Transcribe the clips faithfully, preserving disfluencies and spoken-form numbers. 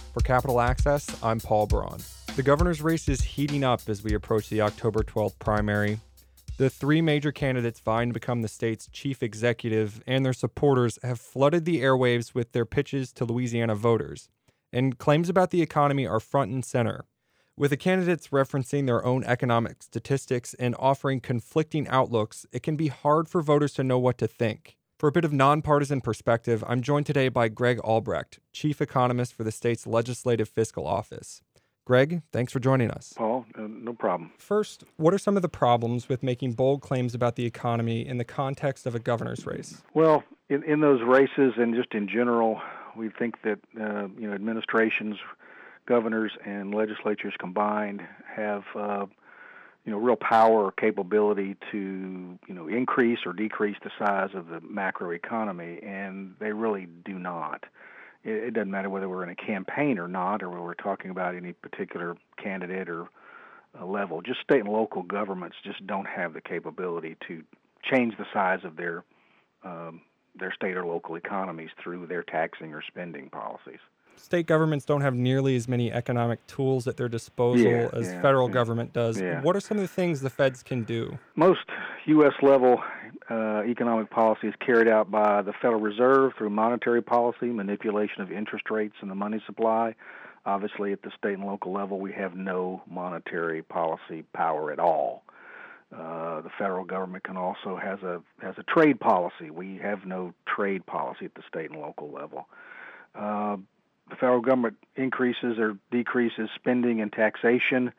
For Capital Access, I'm Paul Braun. The governor's race is heating up as we approach the October twelfth primary. The three major candidates vying to become the state's chief executive and their supporters have flooded the airwaves with their pitches to Louisiana voters, and claims about the economy are front and center. With the candidates referencing their own economic statistics and offering conflicting outlooks, it can be hard for voters to know what to think. For a bit of nonpartisan perspective, I'm joined today by Greg Albrecht, chief economist for the state's Legislative Fiscal Office. Greg, thanks for joining us. Paul, uh, no problem. First, what are some of the problems with making bold claims about the economy in the context of a governor's race? Well, in, in those races and just in general, we think that uh, you know administrations, governors, and legislatures combined have uh, you know real power or capability to you know increase or decrease the size of the macroeconomy, and they really do not. It doesn't matter whether we're in a campaign or not, or whether we're talking about any particular candidate or uh, level. Just state and local governments just don't have the capability to change the size of their um, their state or local economies through their taxing or spending policies. State governments don't have nearly as many economic tools at their disposal yeah, as yeah, federal yeah, government does. Yeah. What are some of the things the feds can do? Most U S level uh, economic policy is carried out by the Federal Reserve through monetary policy, manipulation of interest rates and the money supply. Obviously, at the state and local level, we have no monetary policy power at all. Uh, the federal government can also has a has a trade policy. We have no trade policy at the state and local level. Uh, The federal government increases or decreases spending and taxation,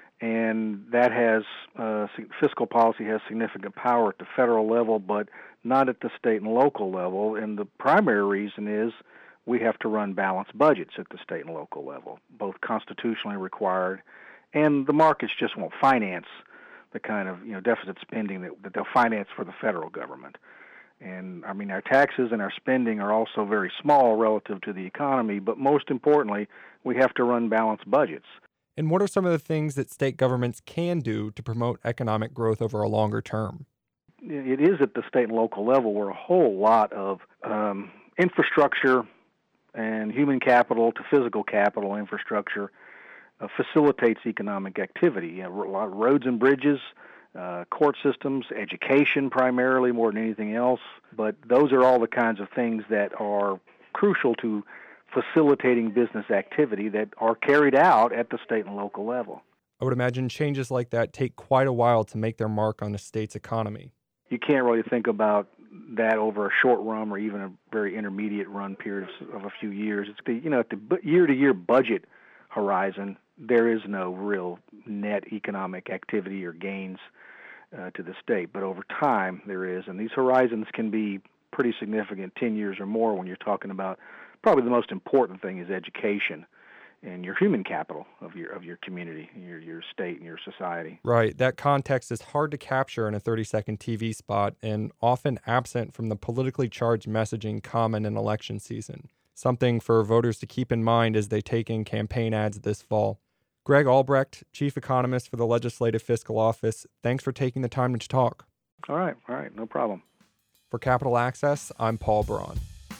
and that has uh, fiscal policy has significant power at the federal level, but not at the state and local level. And the primary reason is we have to run balanced budgets at the state and local level, both constitutionally required, and the markets just won't finance the kind of you know deficit spending that, that they'll finance for the federal government. And, I mean, our taxes and our spending are also very small relative to the economy, but most importantly, we have to run balanced budgets. And what are some of the things that state governments can do to promote economic growth over a longer term? It is at the state and local level where a whole lot of um, infrastructure and human capital to physical capital infrastructure uh, facilitates economic activity. You know, a lot of roads and bridges, Uh, court systems, education primarily more than anything else, but those are all the kinds of things that are crucial to facilitating business activity that are carried out at the state and local level. I would imagine changes like that take quite a while to make their mark on a state's economy. You can't really think about that over a short run or even a very intermediate run period of a few years. It's the, you know, at the year-to-year budget horizon, there is no real net economic activity or gains uh, to the state. But over time, there is. And these horizons can be pretty significant, ten years or more, when you're talking about probably the most important thing is education and your human capital of your of your community, your your state, and your society. Right. That context is hard to capture in a thirty-second T V spot and often absent from the politically charged messaging common in election season. Something for voters to keep in mind as they take in campaign ads this fall. Greg Albrecht, chief economist for the Legislative Fiscal Office, thanks for taking the time to talk. All right, all right, no problem. For Capital Access, I'm Paul Braun.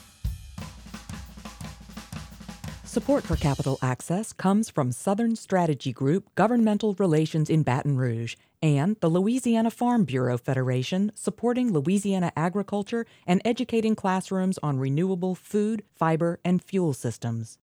Support for Capital Access comes from Southern Strategy Group Governmental Relations in Baton Rouge and the Louisiana Farm Bureau Federation, supporting Louisiana agriculture and educating classrooms on renewable food, fiber, and fuel systems.